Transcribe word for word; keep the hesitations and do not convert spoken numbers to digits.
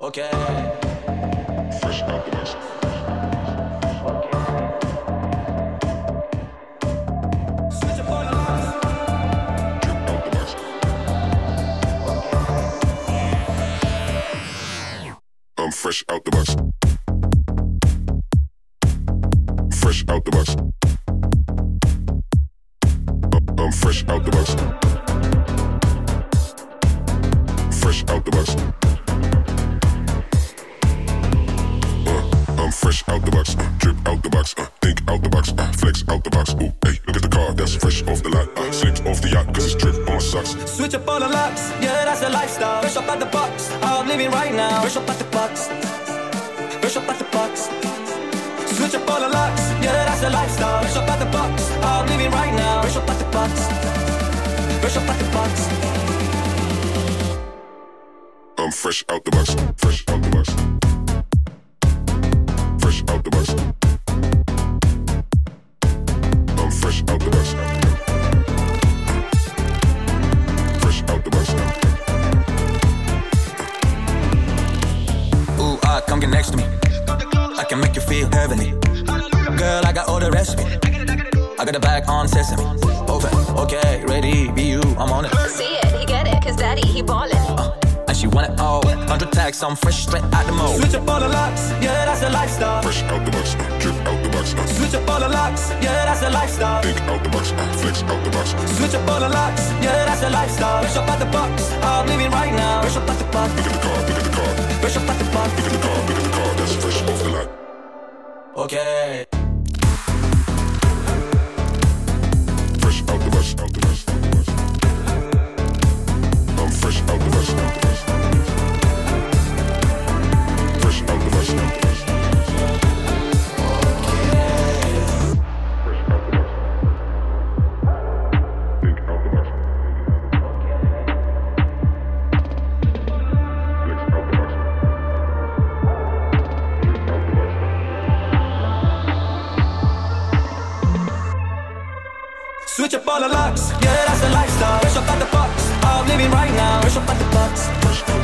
Okay. Fresh out the box. Switch up all the locks. Drip out the box. I'm fresh out the box. Fresh out the box. I'm fresh out the box. Fresh out the box. Uh, I'm fresh out the box. Uh, drip out the box. Uh, think out the box. Uh, flex out the box. Ooh, hey, look at the car that's fresh off the lot. Uh, slipped off the yacht cause it's drip on my socks. Switch up all the locks. Yeah, that's the lifestyle. Fresh up at the box. I'm living right now. Fresh up at the box. Fresh up at the box. Switch up all the locks. Yeah, that's the lifestyle. Fresh up at the box. I'm living right now. Fresh up at the box. Fresh up at the box. I'm fresh out the box. Fresh out the box. Fresh out the box. I'm fresh out the box. Fresh out the box. Ooh, ah, come get next to me. I can make you feel heavenly. Girl, I got all the recipe. I got the bag on sesame. Open, okay, ready, be you, I'm on it. See it, he get it, cause daddy, he ballin'. Uh, and she want it all. Hundred tags, I'm fresh straight out the mold. Switch up all the locks, yeah, that's the lifestyle. Fresh out the box. Uh, drip out the box. Uh, Switch up all the locks, yeah, that's the lifestyle. think out the box. Uh, flex out the box. Switch up all the locks, yeah, that's the lifestyle. Fresh up at the box, I'm living right now. Fresh up at the box, Look at the car. Look at the car. fresh up at the box. Look at the car. Look at the car that's fresh off the lot. Okay. Fresh out the box. Out the box. I'm fresh out the box. Fresh out the box. Fresh out the box. Think out the box. Flex out the box. Drip out the box. Switch up all the locks, yeah, that's the lifestyle. Fresh up at the box, I'm living right now. Fresh up at the box, Fresh out